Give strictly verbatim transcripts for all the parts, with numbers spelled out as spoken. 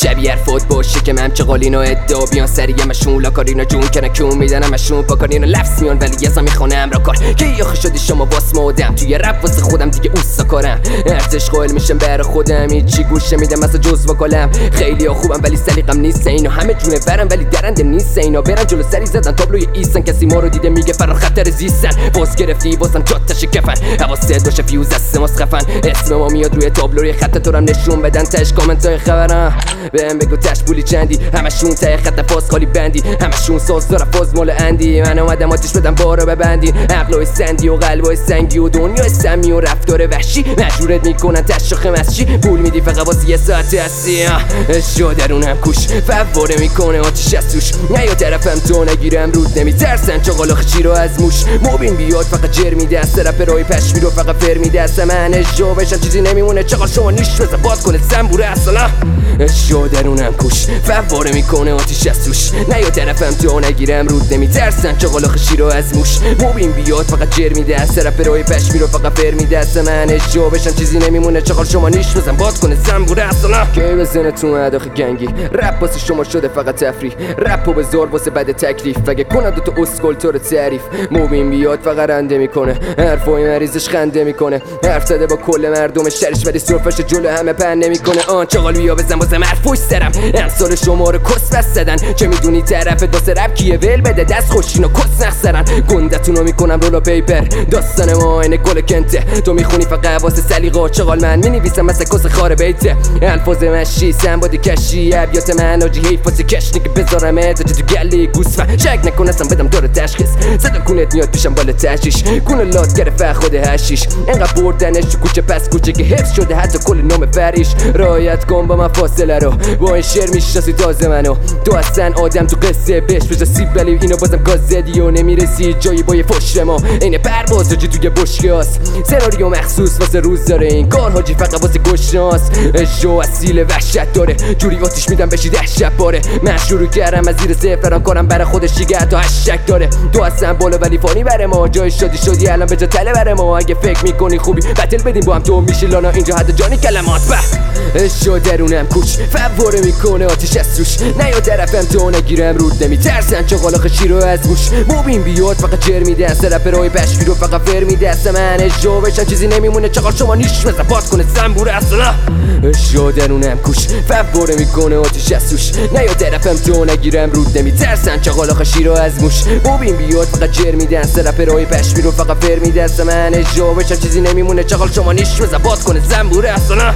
شبیه حرفات باشه که من چه قالینو ادعا بیان سریع مشون لاکارینا جون کنه کون میدنم مشون پاکارینا لفظ میان ولی یزا میخونم را کار که یاخه شدی شما باس مودم توی رپ واسه خودم دیگه اوستا کارم ارزش قائل میشم برا خودم هیچی گوش نمیدم از جز وکالم خیلی ها خوبم ولی سلیقم نیست اینا همه جونه برم ولی درنده نیست اینا برن جلو سری زدن تابلوی ایستن کسی ما رو دیده میگه فرار خطر زیستن باز گرفتی واسم جاتش کفن حواست باشه فیوز از سماس خفن اسم ما میاد روی تابلوی خط تو رم نشون بدن تش کامنتای خبرم بهم بگو تش پولی چندی همشون ته خط فاز خالی بندی همشون ساز داره فاز مال اندی من اومدم آتیش بدم بارو ببندی عقلای سندی و قلبای سنگی و دنیای سمی و رفتار وحشی مجبورت میکنن تش شاخه مسچی پول میدی فقط واسه یه ساعت هستی اشجا درونم کوش فواره میکنه آتیش از توش نیا طرفم تو نگیرم رود نمیترسن چاقالا خچی رو از موش موبین بیاد فقط جر میده از طرف رای پشمی رو فقط فر میده از من اشجا بشم چیزی نمیمونه چاقال شما نیش بزن باد کنه سنبوره اصلا اشجا درونم کوش فواره میکنه آتیش از توش نیا طرفم تو نگیرم رود نمیترسن چاقالا خچی رو از موش موبین بیاد فقط جر میده از طرف رای پشمی رو فقط فر میده از من اشجا بشم چیزی نمیمونه چاقال شما نیش بزن باد کنه سنبوره اصلا کی بزنه تو اداخ گنگی رپ واسه شما شده فقط تفریح رپو بذار واسه بد تکلیف اگه کنه دو تا اسکل تو رو تعریف موبین بیاد فقط رنده میکنه حرفای مریضش خنده میکنه حرف زده با کل مردم شهرش ولی سرفش جلو همه پن نمیکنه آن چاقال بیا بزن واسه حرفوش سرم امسال شما رو کس بس زدن چه میدونی طرف واسه رپ کیه ول بده دست خوشینو کس نخسرن گندتونو میکنم رولا پیپر داستان ما اینه گل کنته تو میخونی فقط واسه سلیقه چاقال من مینویسم مثل کس خار بیته الفاظ مشی سنبادی کشی ابیات من آجی حیف واسه کشنی که بذارم تا تو گلی گوسفند شک نکن اصلا بدم دور تشخیص صدا کونت میاد پیشم بالا تشیش کونه لات گرفت خود هشیش انقدر بردنش تو کوچه پس کوچه که حفظ شده حتی کل نام فریش رایت کن با من فاصله رو با این شعر میشناسی تازه منو تو اصلا آدم تو قصه بش بجا سیب ولی اینو بازم گاز زدی و نمیرسی جایی با یه فشر ما این پرواز حاجی توی بشکه هست سناریو مخصوص واسه روز داره این کار حاجی فقط واسه گشناس جو اصیل وحشت داره جوری آتیش میدم بشی دهشت باره من شروع کردم از زیر صفر کنم برای خودش دیگه حتی هشتگ داره تو اصلا بالا ولی فانی بره ما جای شادی شدی الان به جا تله بره ما اگه فکر میکنی خوبی بتل بدیم با هم تو میشی لانا اینجا حتی جانی کلمات به اشجا درونم کوچ فواره میکنه آتیش از توش نیا طرفم تو نگیرم رود نمیترسن چاقالا خچی رو از موش موبین بیاد فقط جر میده از طرف رای پشمی رو فقط فر میده از من اشجا بشم چیزی نمیمونه چاقال شما نیش بزن باد کنه سنبوره اصلا اشجا درونم کوچ فواره میکنه آتیش از توش نیا طرفم تو نگیرم رود نمیترسن چاقالا خچی رو از موش موبین بیاد فقط جر میده از طرف رای پشمی رو فقط فر میده از من اشجا بشم چیزی نمیمونه چاقال شما نیش بزن باد کنه سنبوره اصلا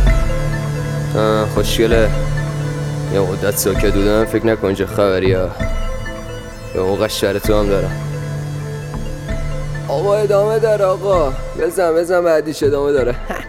خوشگله یه مدت ساکت بودم فکر نکن چه خبری ها یه موقع شهر تو هم دارم آقا ادامه داره آقا بزن بزن بعدیش ادامه داره